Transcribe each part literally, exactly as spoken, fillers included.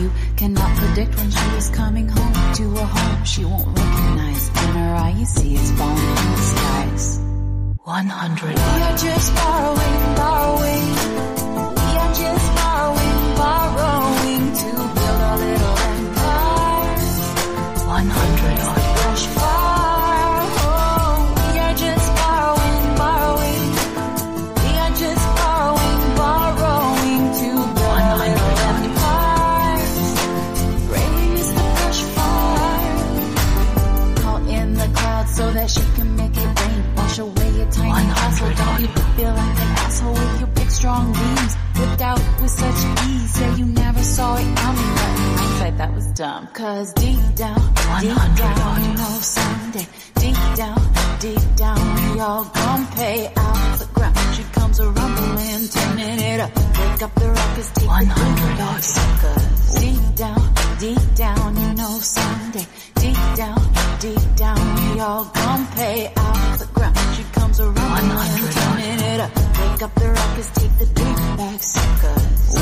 You cannot predict when she is coming home to a home she won't recognize. In her eye you see it's falling from the skies. One hundred. We are just borrowing, borrowing. We are just borrowing, borrowing to build our little empire. One hundred. Rush far. Oh, we are just borrowing, borrowing. We are just borrowing, borrowing to build our little empires. Raise the brush fire. Call in the clouds so that she can make it rain. Wash away your tiny castle. Don't you feel like an asshole with your big strong beams whipped out with such ease? Yeah, you never saw it coming, but in hindsight that was dumb. Cause deep down, deep down, you know someday, deep down, deep down, we all gon' pay out the ground. She comes a rumbling, turning it up, wake up the rockets, take the blue back suckers. Deep down, deep down, you know someday, deep down, deep down, we all gon' pay out the ground. She comes a rumbling, turning it up, wake up the rockets, take the blue back suckers.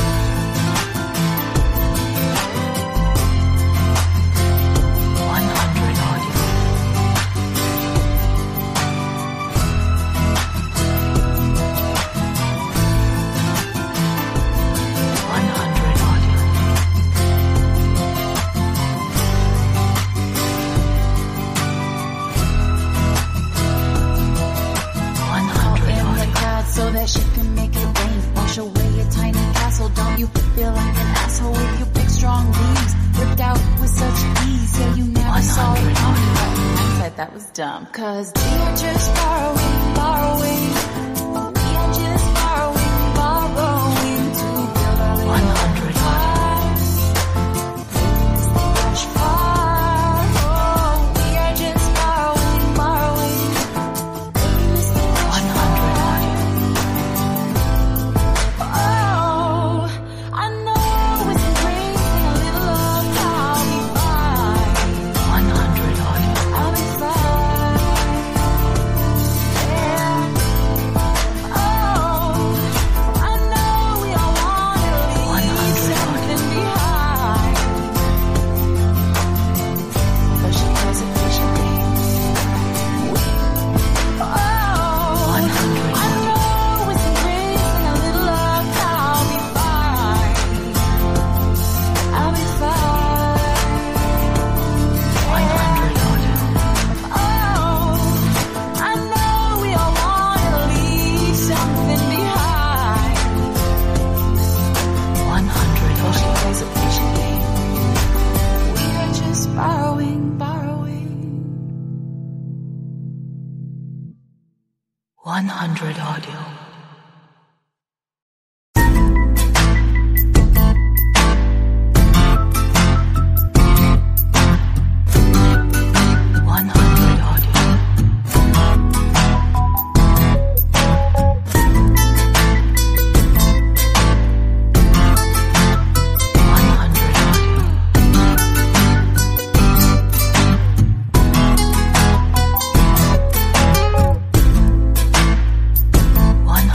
So that she can make it rain. Wash away your tiny castle. Don't you feel like an asshole with your big strong beams ripped out with such ease? Yeah, you never saw it coming, but in hindsight that was dumb. Cause we are just borrowing, borrowing. We are just borrowing, borrowing to build our little empires. Raise the brush far. Oh, we are just borrowing, borrowing. Raise the brush far. one hundred audio. one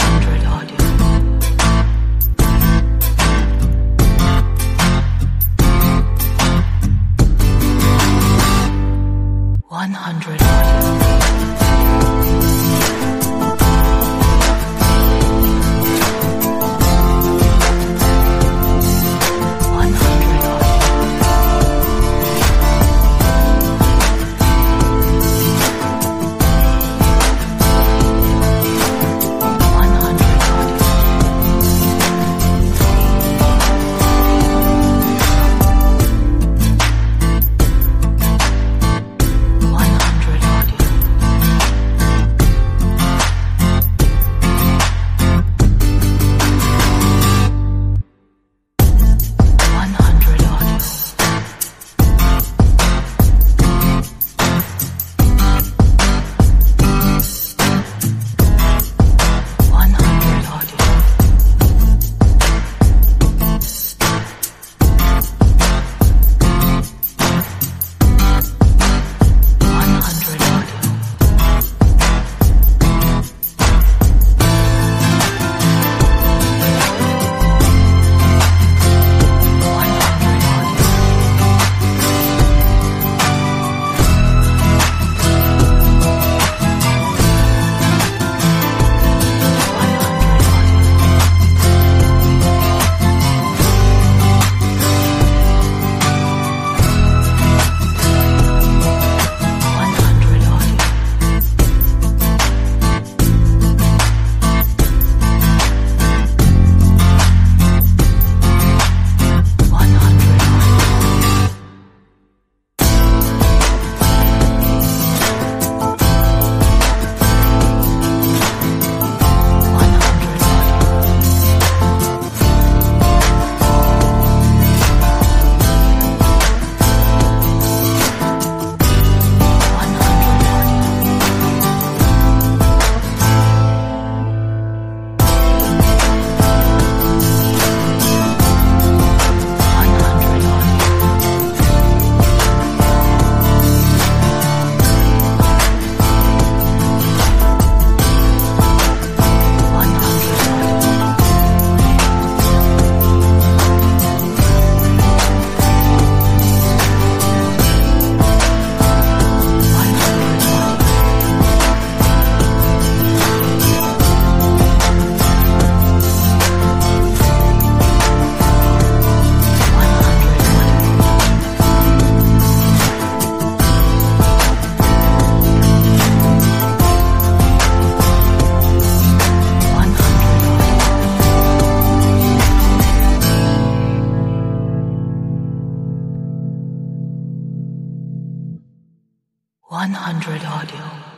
one hundred Audio.